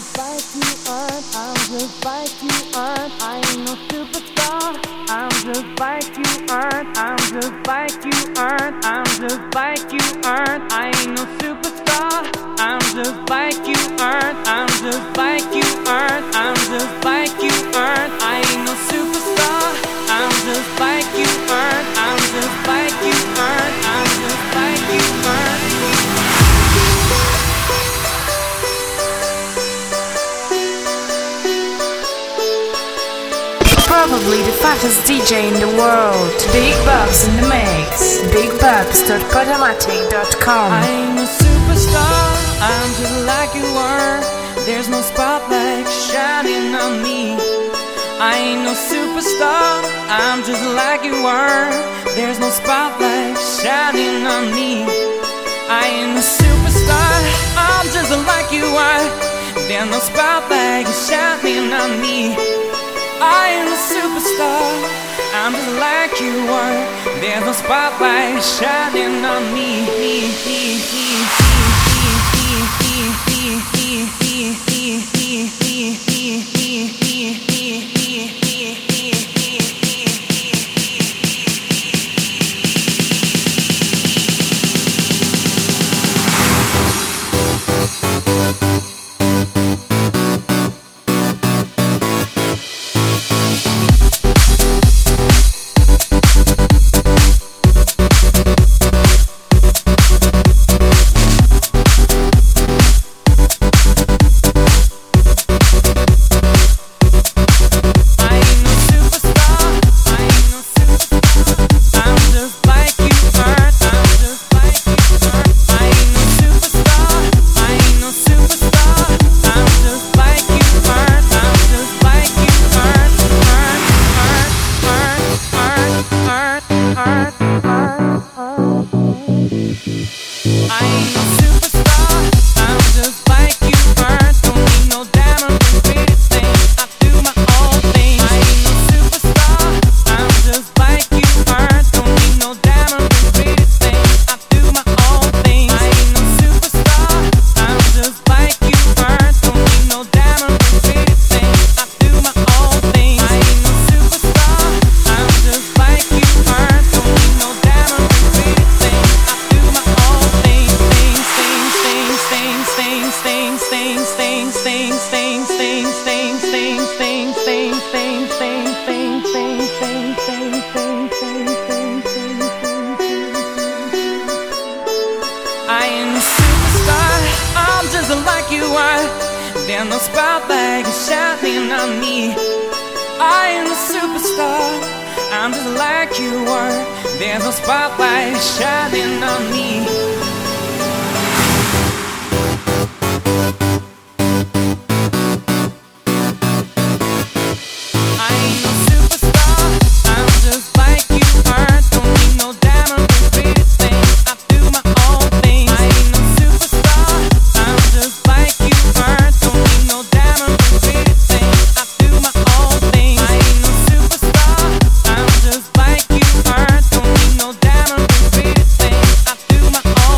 just like you aren't. I'm just like you aren't. I ain't no superstar. I'm just like you aren't. I'm just like you aren't. I'm just like you aren't. I ain't no superstar. I'm just like you aren't. I'm just like you aren't. I'm just like you aren't. I ain't no superstar. I'm just like you aren't. I'm just like you aren't. I'm just like you aren't. Probably the fattest DJ in the world. Big Bubs in the mix. BigBubs.podomatic.com. I ain't a superstar, I'm just like you were. There's no spotlight shining on me. I ain't no superstar, I'm just like you were. There's no spotlight shining on me. I ain't a superstar, I'm just like you are. There's no spotlight shining on me. I am a superstar, I'm just like you are. There's no spotlight shining on me. There's no spotlight shining on me. I am a superstar, I'm just like you are. There's no spotlight shining on me. I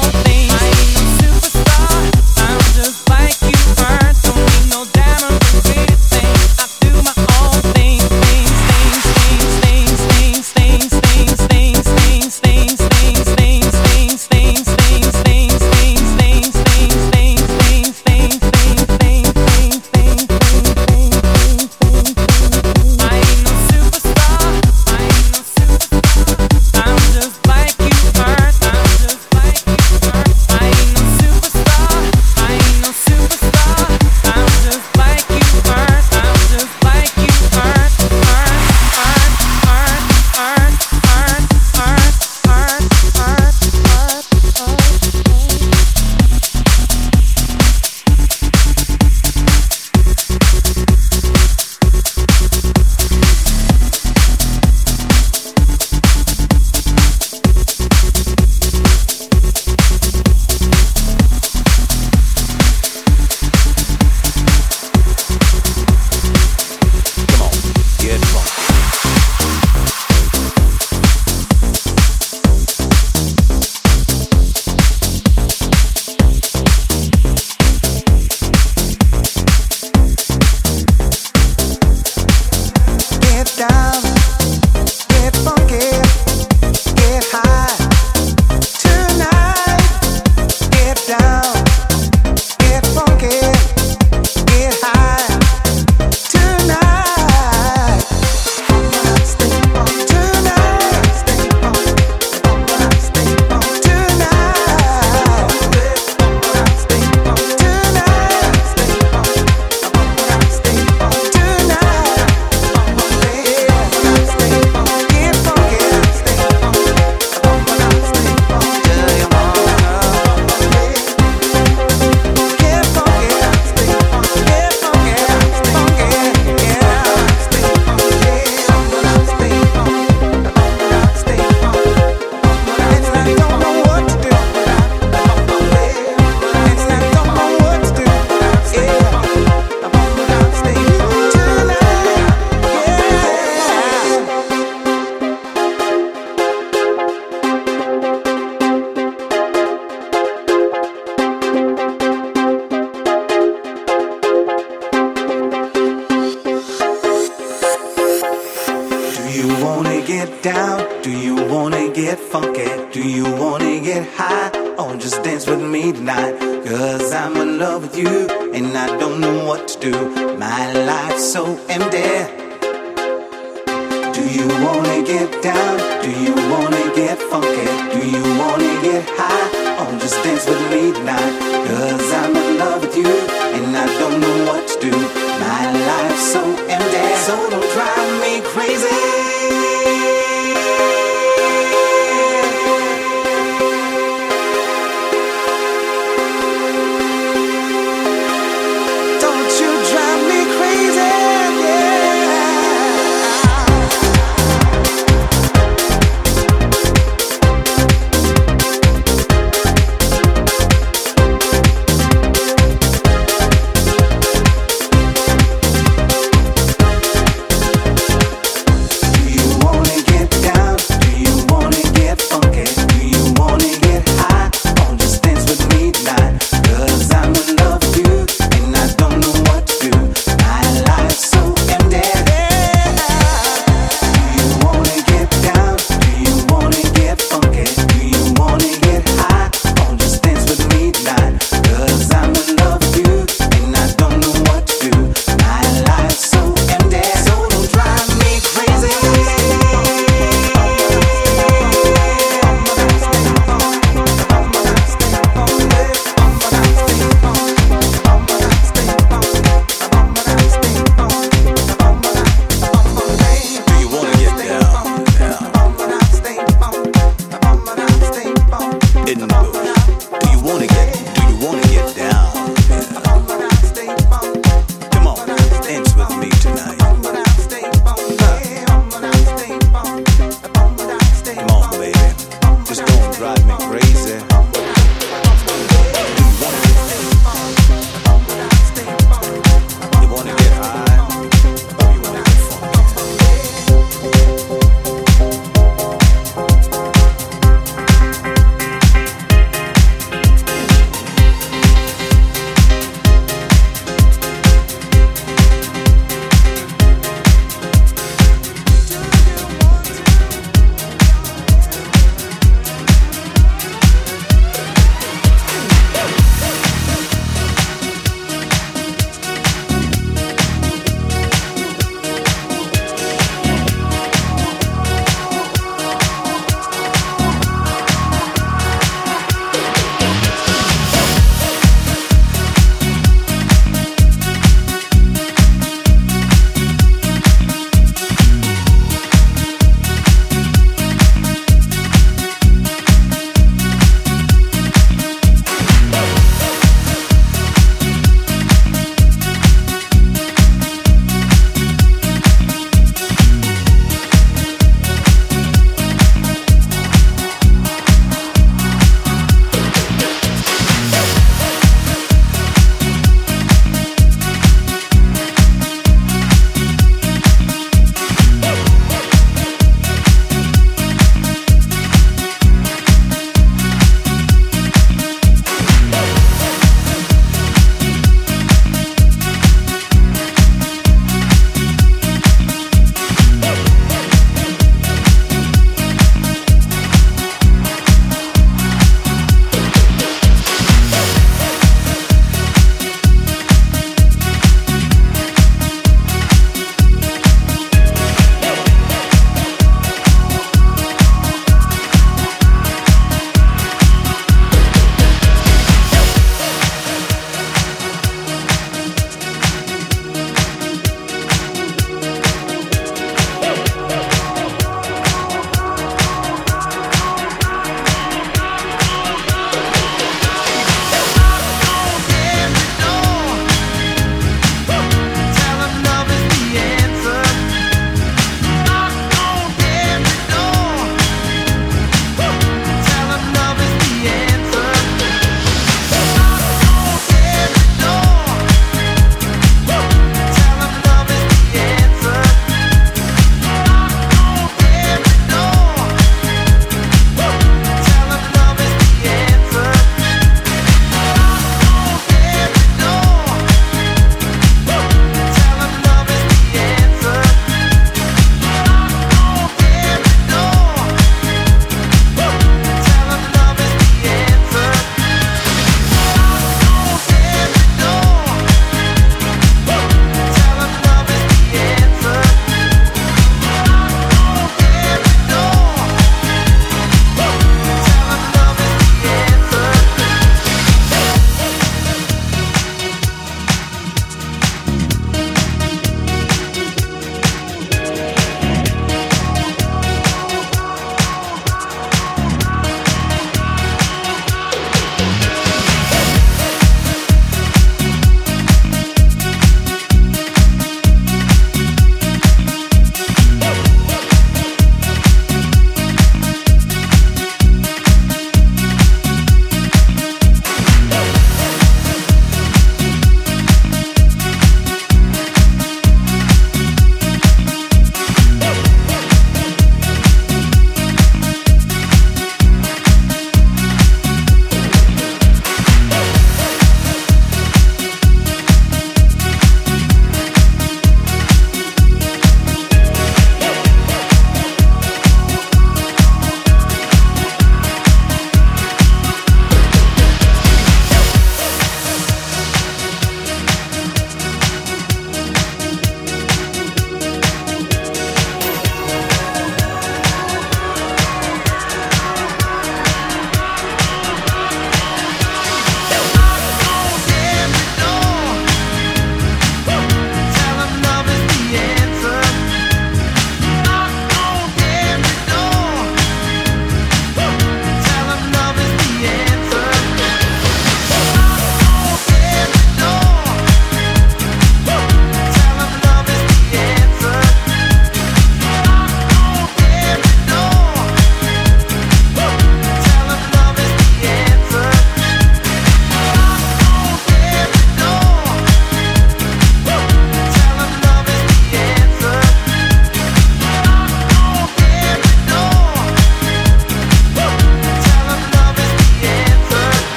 funky? Do you wanna get high? Or just dance with me tonight? Cause I'm in love with you and I don't know what to do. My life's so empty. Do you wanna get down? Do you wanna get funky? Do you wanna get high? Or just dance with me tonight? Cause I'm in love with you and I don't know what to do. My life's so empty. So don't drive me crazy.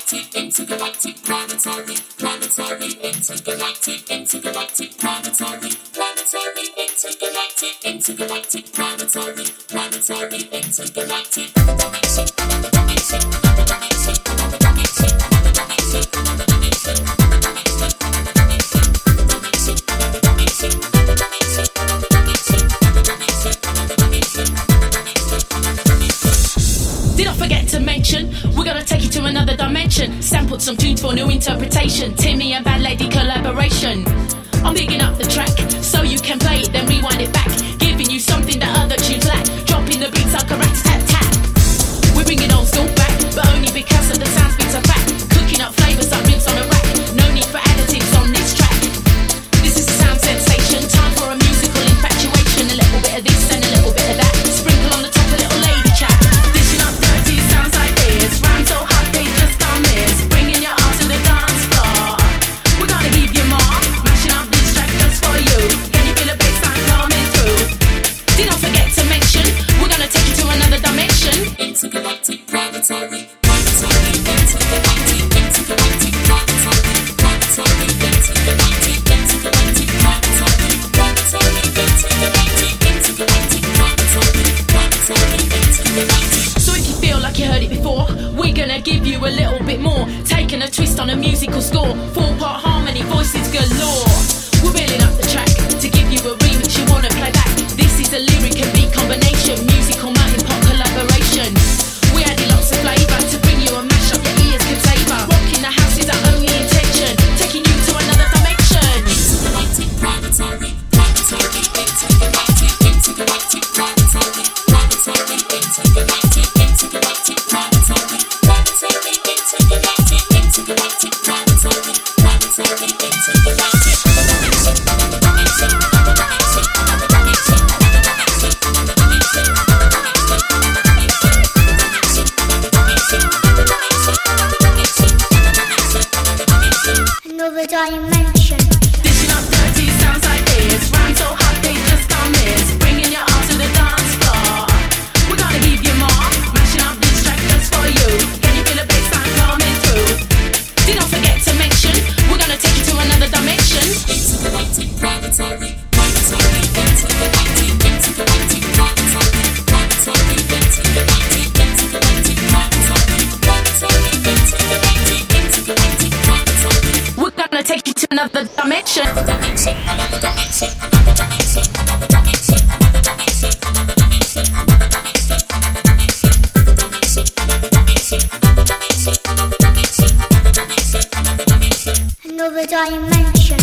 Sampled some tunes for new interpretation. Timmy and Bad Lady collaboration. I'm digging up the track so you can play it, then rewind it back, giving you something that other tunes lack. Dropping the beats like a rat-tat-tat. We're bringing old school back, but only because of the sounds beats are back. Cooking up flavors like ribs on a rack. No need for additives on this track. This is a sound sensation. Time for a musical infatuation. A little bit of this and a little bit of that. Sprinkle on the top a little lady chat. Dishing up dirty sounds like this. Rhyme so hot they just don't miss. Bringing your heart to the dance floor. We're gonna give you more. Mashing up this track just for you. Can you feel the bass line coming through? Did not forget to mention, we're gonna take you to another dimension. Intergalactic planetary. So if you feel like you heard it before, we're gonna give you a little bit more. Taking a twist on a musical score. 4-part harmony, voices galore. We're building up the track to give you a remix you wanna play back. This is a lyric and beat combination. Musical mountain pop collaboration. We added lots of flavour to bring you a mash up your ears can savor. Rocking the house is our only intention. Taking you to another dimension. Intergalactic planetary. Another dimension. Dishing up dirty sounds like this. Rhyme so hot they just don't miss. Bringing your heart to the dance floor. We're gonna give you more. Mashing up this track just for you. Can you feel the bass line coming through? Did not forget to mention, we're gonna take you to another dimension. Intergalactic planetary. We're gonna take you to another dimension. Another dimension.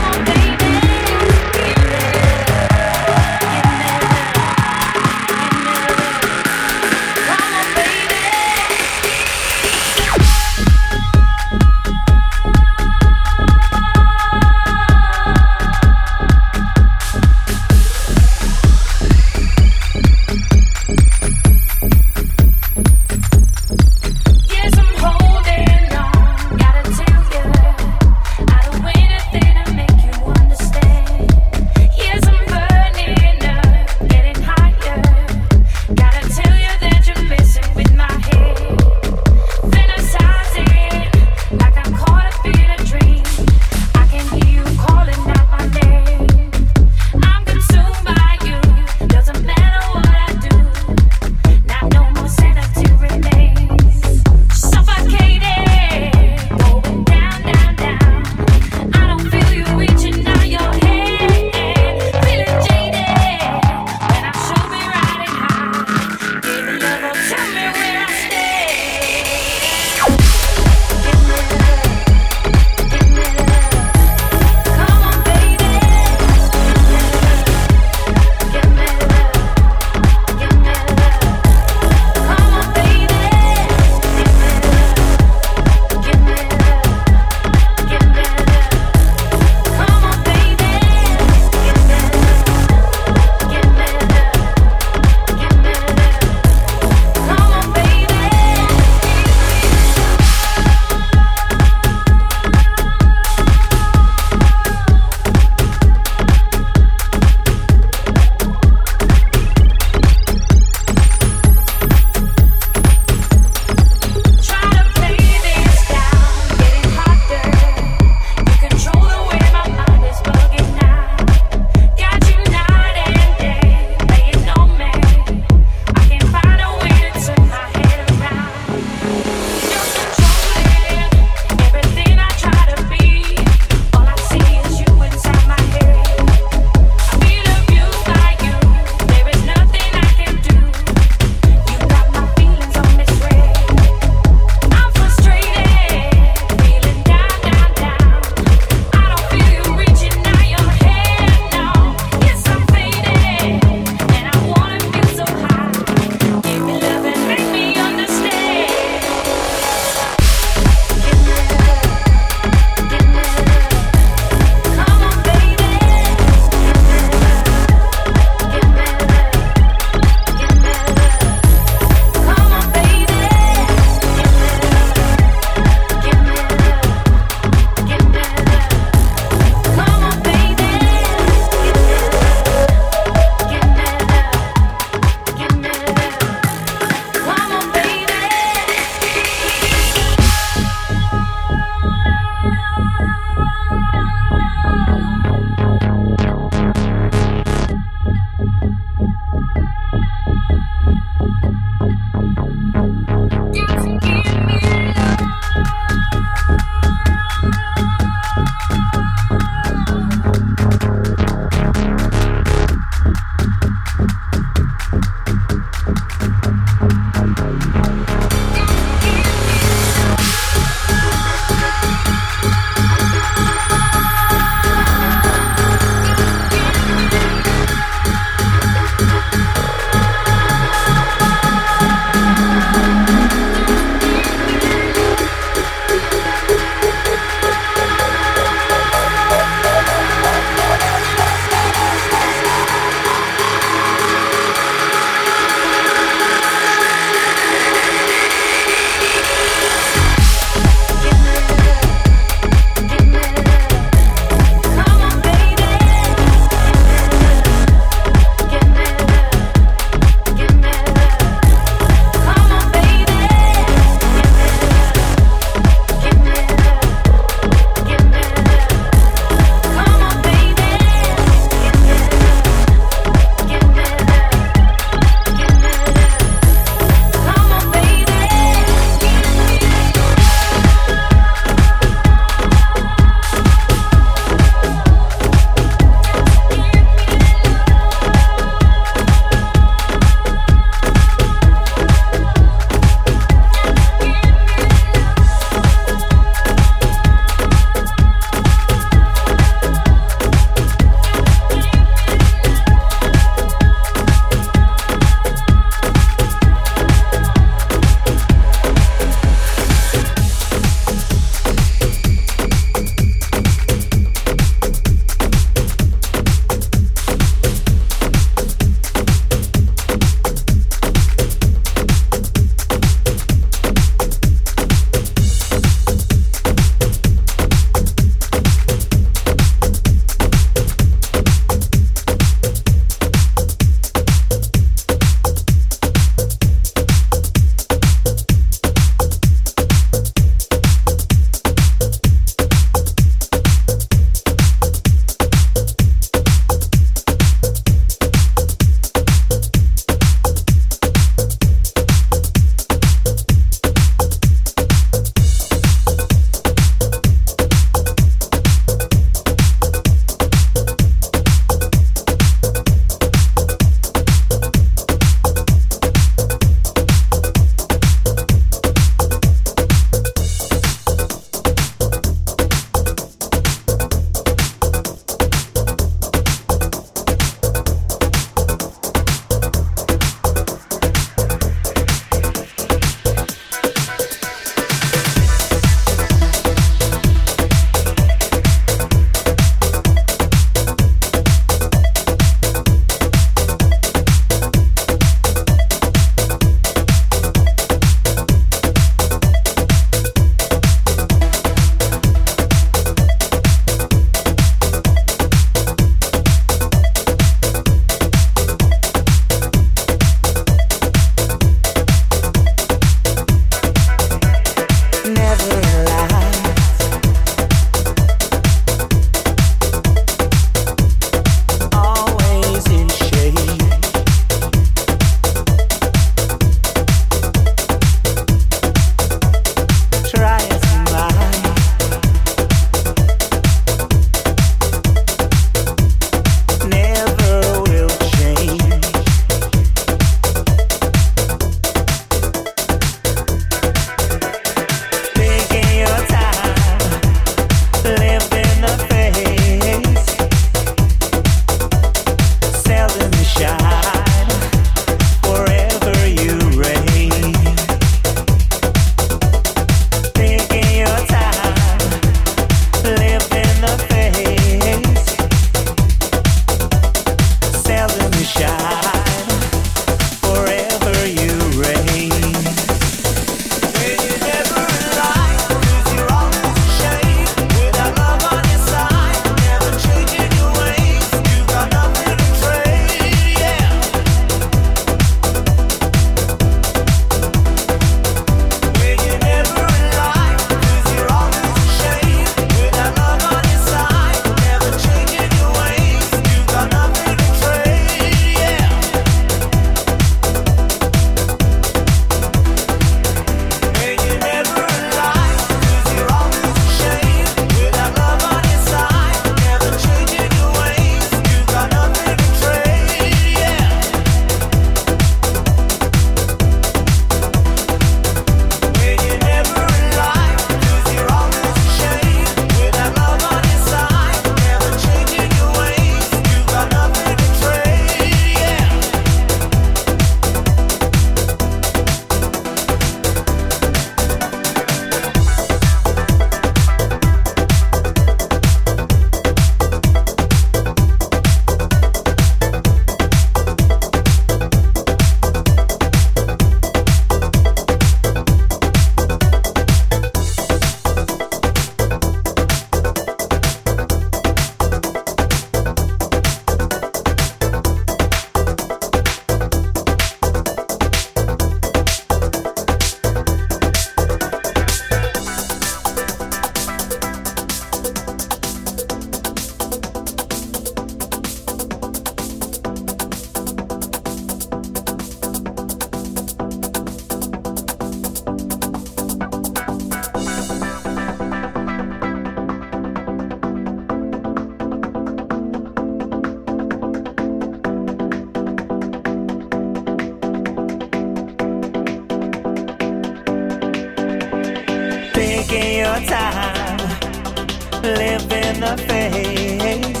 live in the face,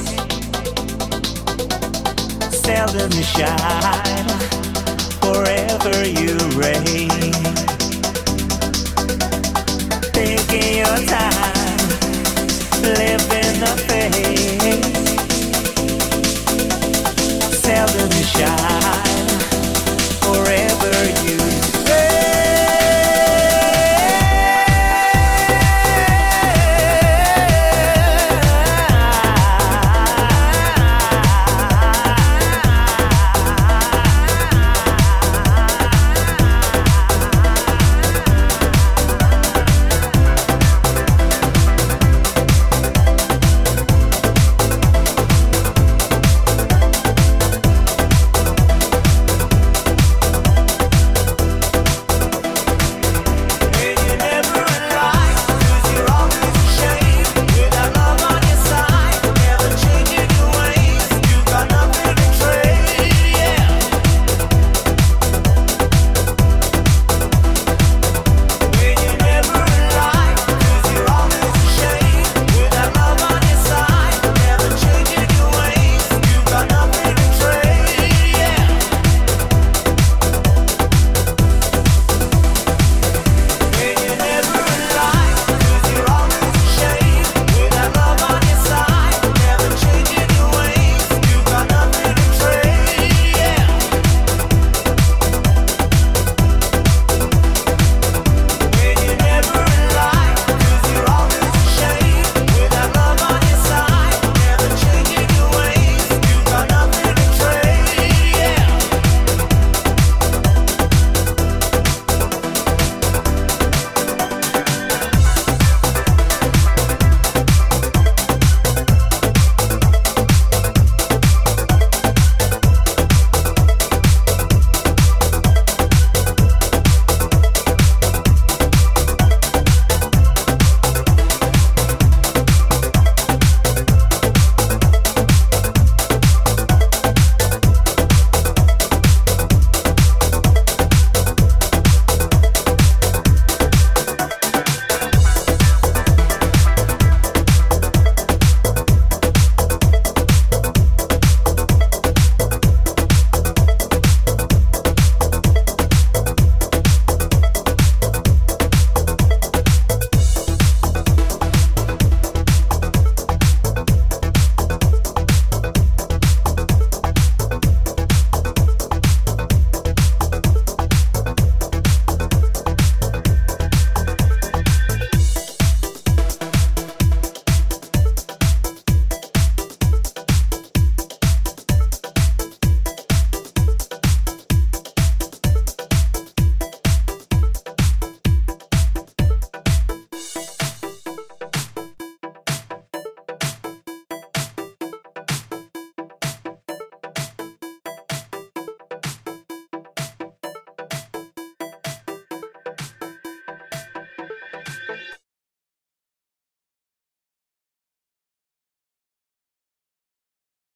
seldom you shine, forever you reign. Taking your time, live in the face,